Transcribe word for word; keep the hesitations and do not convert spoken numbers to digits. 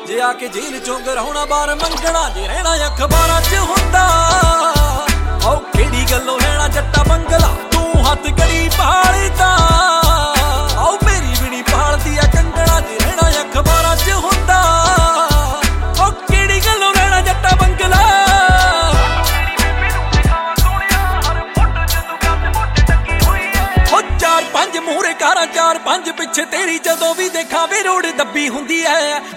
जे आके जेल चों गराउणा बार मंगना जे रहना अखबारां च हुंदा औ केड़ी गल्लों रहना जट्टा बंगला तू हथ कड़ी भालदा औ मेरी भी नी भालदी आ कंगना जे रहना अखबारां च हुंदा औ केड़ी गल्लों रहना जट्टा बंगला चार पंज मूहरे कारां चार पंज पिछे तेरी जदों भी देखा वे रोड दब्बी हुंदी है